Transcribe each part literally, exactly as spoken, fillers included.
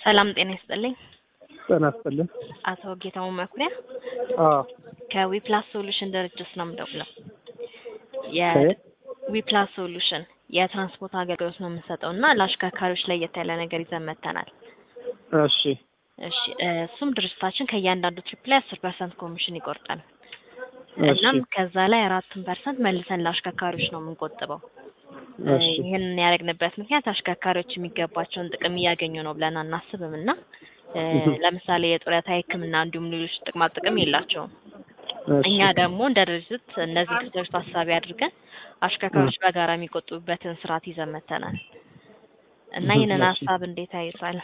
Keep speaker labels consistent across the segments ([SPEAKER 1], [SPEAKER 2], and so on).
[SPEAKER 1] ሰላም ጤና ይስጥልኝ።
[SPEAKER 2] ጤና ይስጥልኝ።
[SPEAKER 1] አቶ ጌታው መኩሪያ
[SPEAKER 2] አዎ
[SPEAKER 1] ከዊፕላስ ሶሉሽን ድርጅት ነው የምደውለው።
[SPEAKER 2] ከየት?
[SPEAKER 1] የዊፕላስ ሶሉሽን የትራንስፖርት አገልግሎት ነው የምንሰጠውና ለአሽከርካሪዎች ላይ የተያለ ነገር ይዘን መጥተናል።
[SPEAKER 2] እሺ
[SPEAKER 1] እሺ እሱም ድርጅታችን ከእያንዳንዱ ትሪፕ ላይ አስር ፐርሰንት ኮሚሽን ይቆርጣል።
[SPEAKER 2] እሺ
[SPEAKER 1] እናም ከዛ ላይ አራት ፐርሰንት መልሰን ለአሽከርካሪዎች ነው የምንቆጥበው።
[SPEAKER 2] እሺ
[SPEAKER 1] ይሄንን ያደረግንበት ምክንያት አሽከርካሪዎች የሚገባቸውን ጥቅም እያገኙ ነው ብለን አናስብምና ለምሳሌ የጡረታ ሕክምና እንዲሁም ሌሎች ጥቅማ ጥቅም የላቸውም። እኛ ደግሞ እንደ ድርጅት እነዚህ ክፍተቶች ታሳቢ አድርገን አሽከርካሪዎች በጋራ የሚቆጥቡበትን ስርዓት ይዘን መጥተናል እና ይሄንን ሀሳብ እንዴት አይቷል?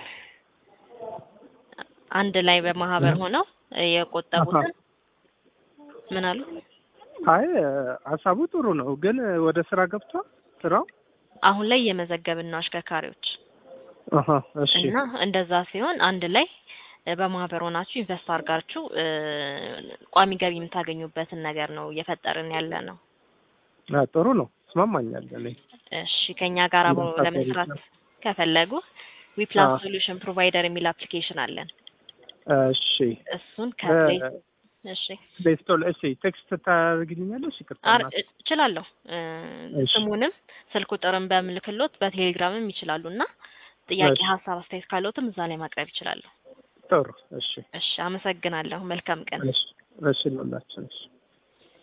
[SPEAKER 1] አንድ ላይ በማህበር ሆነው የቆጠቡትን ምን አሉ?
[SPEAKER 2] አይ ሀሳቡ ጥሩ ነው፣ ግን ወደ ስራ ገብቷል ስራው?
[SPEAKER 1] አሁን ላይ እየመዘገብን ነው አሽከርካሪዎች።
[SPEAKER 2] አሃ እሺ።
[SPEAKER 1] እና እንደዛ ሲሆን አንድ ላይ በማህበር ሆናችሁ ኢንቨስት አድርጋችሁ ቋሚ ገቢ የምታገኙበትን ነገር ነው እየፈጠርን ያለ ነው።
[SPEAKER 2] አዎ ጥሩ ነው፣ እስማማኛለሁ እኔ።
[SPEAKER 1] እሺ ከኛ ጋር አብሮ ለመስራት ከፈለጉ ዊፕላስ ሶሉሽን ፕሮቫይደር የሚል አፕሊኬሽን አለን።
[SPEAKER 2] እሺ
[SPEAKER 1] እሱን ከፕሌይ እሺ
[SPEAKER 2] ቤስቶል እሺ ቴክስት ታደርግልኛለሽ? ይቅርታ
[SPEAKER 1] እችላለሁ። ስሙንም ስልክ ቁጥርን በምልክሎት በቴሌግራምም ይችላሉና ጥያቄ ሀሳብ አስተያየት ካለዎትም እዛ ላይ ማቅረብ ይችላሉ።
[SPEAKER 2] ጥሩ እሺ።
[SPEAKER 1] እሺ አመሰግናለሁ። መልካም ቀን።
[SPEAKER 2] እሺ እሺ።